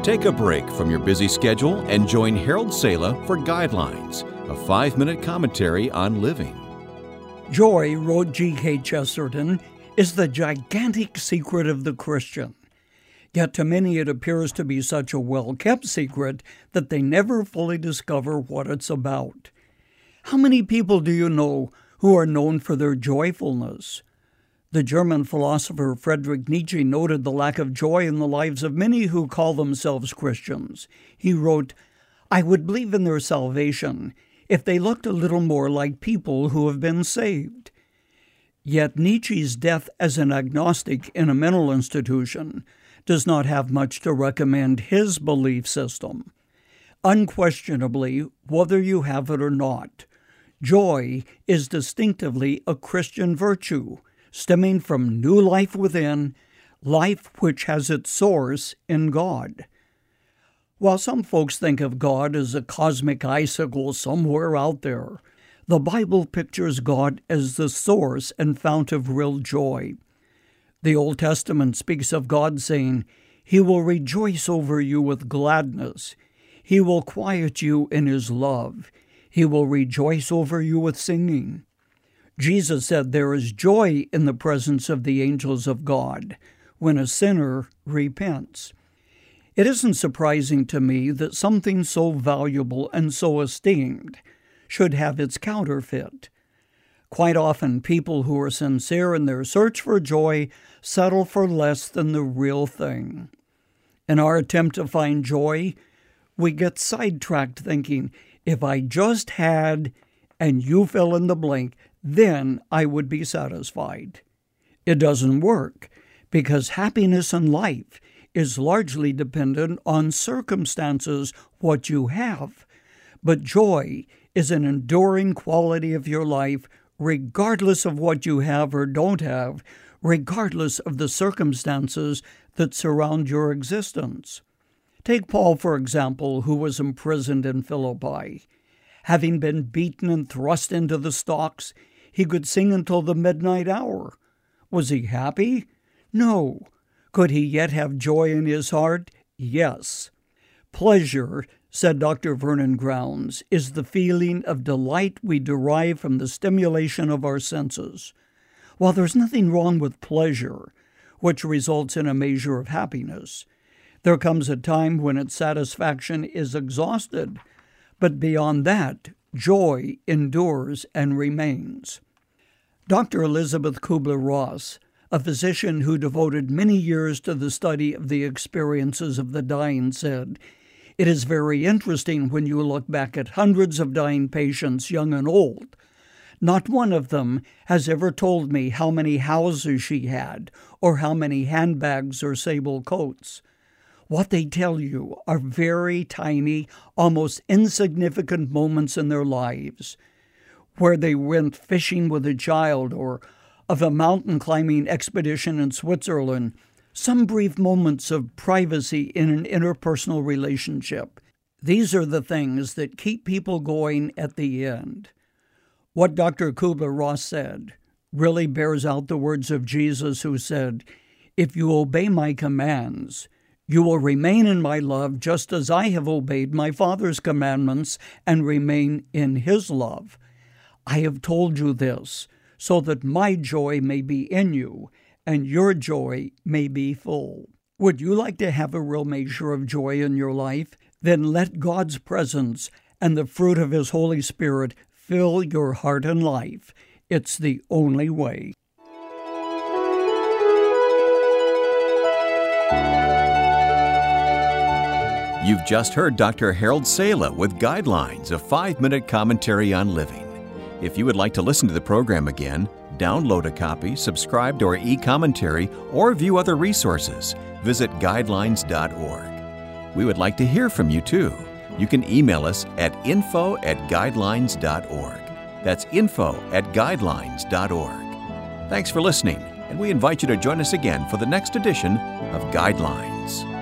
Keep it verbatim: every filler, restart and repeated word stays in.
Take a break from your busy schedule and join Harold Sala for Guidelines, a five-minute commentary on living. Joy, wrote G K Chesterton, is the gigantic secret of the Christian. Yet to many it appears to be such a well-kept secret that they never fully discover what it's about. How many people do you know who are known for their joyfulness? The German philosopher Friedrich Nietzsche noted the lack of joy in the lives of many who call themselves Christians. He wrote, "I would believe in their salvation if they looked a little more like people who have been saved." Yet Nietzsche's death as an agnostic in a mental institution does not have much to recommend his belief system. Unquestionably, whether you have it or not, joy is distinctively a Christian virtue, stemming from new life within, life which has its source in God. While some folks think of God as a cosmic icicle somewhere out there, the Bible pictures God as the source and fount of real joy. The Old Testament speaks of God saying, "He will rejoice over you with gladness. He will quiet you in His love. He will rejoice over you with singing." Jesus said there is joy in the presence of the angels of God when a sinner repents. It isn't surprising to me that something so valuable and so esteemed should have its counterfeit. Quite often, people who are sincere in their search for joy settle for less than the real thing. In our attempt to find joy, we get sidetracked thinking, if I just had, and you fill in the blank, then I would be satisfied. It doesn't work, because happiness in life is largely dependent on circumstances, what you have. But joy is an enduring quality of your life, regardless of what you have or don't have, regardless of the circumstances that surround your existence. Take Paul, for example, who was imprisoned in Philippi. Having been beaten and thrust into the stocks, he could sing until the midnight hour. Was he happy? No. Could he yet have joy in his heart? Yes. Pleasure, said Doctor Vernon Grounds, is the feeling of delight we derive from the stimulation of our senses. While there's nothing wrong with pleasure, which results in a measure of happiness, there comes a time when its satisfaction is exhausted, but beyond that, joy endures and remains. Doctor Elizabeth Kubler-Ross, a physician who devoted many years to the study of the experiences of the dying, said, "It is very interesting when you look back at hundreds of dying patients, young and old. Not one of them has ever told me how many houses she had or how many handbags or sable coats. What they tell you are very tiny, almost insignificant moments in their lives, where they went fishing with a child or of a mountain climbing expedition in Switzerland, some brief moments of privacy in an interpersonal relationship. These are the things that keep people going at the end." What Doctor Kubler-Ross said really bears out the words of Jesus, who said, "If you obey my commands, you will remain in my love just as I have obeyed my Father's commandments and remain in his love. I have told you this so that my joy may be in you and your joy may be full." Would you like to have a real measure of joy in your life? Then let God's presence and the fruit of his Holy Spirit fill your heart and life. It's the only way. You've just heard Doctor Harold Sala with Guidelines, a five-minute commentary on living. If you would like to listen to the program again, download a copy, subscribe to our e-commentary, or view other resources, visit guidelines dot org. We would like to hear from you, too. You can email us at info at guidelines dot org. That's info at guidelines dot org. Thanks for listening, and we invite you to join us again for the next edition of Guidelines.